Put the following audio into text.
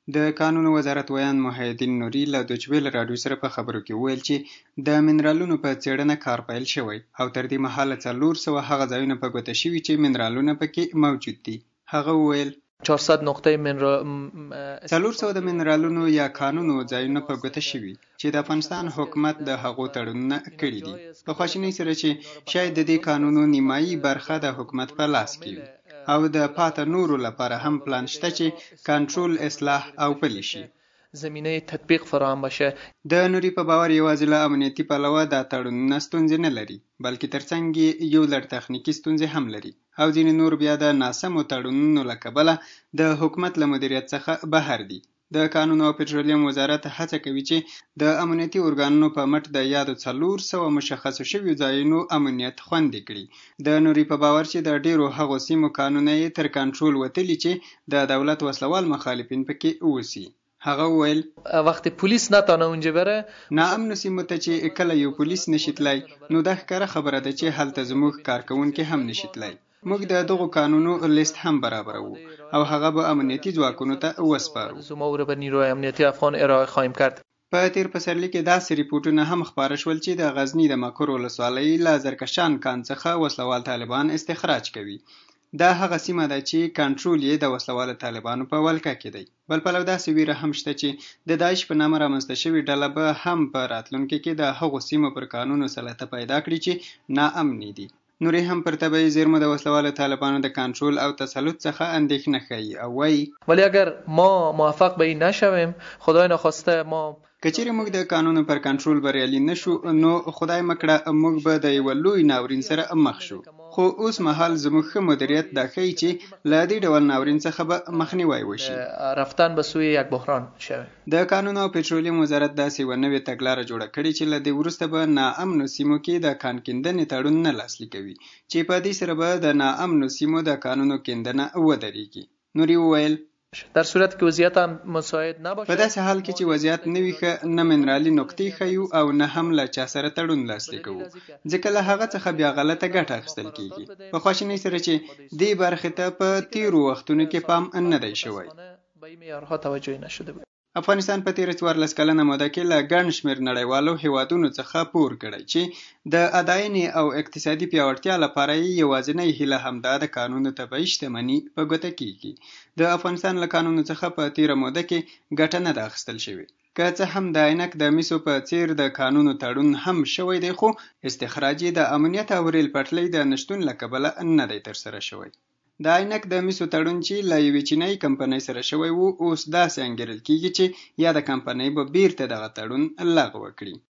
د قانون وزارت ویان محیدین نوري له دویچ ویل راډیو سره په خبرو کې وویل چې د منرالونو په څېړنه کار پیل شوی او تر دې مهاله 400 هغه ځایونه په ګوته شوي چې منرالونه پکې موجود دي. هغه وویل 400 نقطه 400 د منرالونو یا کانونو ځایونه په ګوته شوي چې د افغانستان حکومت د هغو تړونونه کړي دي په خواشینۍ سره چې شاید د دې قانونو نیمایي برخه د حکومت په لاس کې وي او د پاته نورو لپاره هم پلان شته چې کنټرول اصلاح او پلي شي. زمینه تطبیق فراهم بشه. د نوري په باور یوازې له امنیتي پلوه دا تړونونه ستونزې نه لري بلکې ترڅنګ یو لړ تخنیکي ستونزې هم لري او ځینې نور بیا د ناسمو تړونونو له کبله د حکومت له مدیریت څخه بهر دي. د قانون او پټرولیم وزارت هڅه کوي چې د امنیتي ارګانونو په مټ د یادو 400 مشخص شویو ځایونو امنیت خوندي کړي. د نوري په باور چې د ډیرو هغو سیمو قانونه یې تر کنټرول وتلي چې د دولت وسلوال مخالفین پکې اوسي. هغه وویل وقتی پولیس نتونه اونجا بره ناامنو سیمو ته چې کله یو پولیس نشي تلای نو دا ښکاره خبره ده چې هلته زموږ کارکوونکي هم نشي تلای. موږ د دغو قانونو لیست هم برابرو او هغه به امنیتي ځواکونو ته وسپارو. زما به نیروی امنیتی افغان ارائه خواهیم کرد. په تیر پسرلي کې داسې ریپورټونه هم خپاره شول چې د غزنی د مکر ولسوالۍ له زرکشان کان څخه وسلوال طالبان استخراج کوي. دا هغه سیمه ده چې کنټرول یې د وسلوال طالبانو په ولکه کې دی. بل پلو داسې ویره هم شته چې د داعش په نامه رامنځته شوې ډله به هم په راتلونکي کې د هغو سیمو پر قانونو سلطه پیدا کړي چې ناامنې دي. نوري هم پر طبیعي زیرمو د وسلوال طالبانو د کنټرول او تسلط څخه اندېښنه ښیي او وایي ولی اگر ما موفق به این نشویم خدای نخواسته ما کچېرې موږ د قانونو پر کنټرول بریالي نشو نو خدای مکړه موږ به د یو لوی ناورین سره مخ شو. خو اوس مهال زموږ ښه مدیریت دا ښیي چې له دې ډول ناورین څخه به مخنیوی وشي. رفتن به سوی یک بحران شوی. د قانون او پټرولیم وزارت داسې یوه نوې تګلاره جوړه کړې چې له دې وروسته به ناامنو سیمو کې د کان کیندنې تړون نه لاسلیک کوي چې په دې سره به د ناامنو سیمو د کانونو کیندنه ودرېږي. نوري وویل در صورت که وضعیت هم مساعد نباشه په داسې حال کې چې وضعیت نه وي ښه نه منرالي نقطې ښیو او نه هم له چا سره تړون لاسلیک کوو ځکه له هغه څخه بیا غلطه ګټه اخیستل کیږي. په خواشینۍ سره چې دې برخې ته په تیرو وختونو کې پام نه دی شوی. به این معیارها توجه نشده بود. افغانستان په تیر 14 کلنه موده کې له ګڼ شمېر نړیوالو هیوادونو څخه پور کړی چې د اداینې او اقتصادي پیاوړتیا لپاره یې یوازینۍ هیله همدا د قانونو طبیعي شتمني په ګوته کیږي. د افغانستان له قانونو څخه په تیره موده کې ګټه نه ده اخیستل شوې. که څه هم د عینک د میسو په څیر د قانونو تړون هم شوی دی خو استخراج یې د امنیت او ریل پټلۍ د نشتون له کبله نه دی ترسره شوی. د عینک د میسو تړون چې له یوې چینایي کمپنۍ سره شوی وو اوس داسې انګیرل کیږي چې یا د کمپنۍ به بیرته دغه تړون لغوه کړي.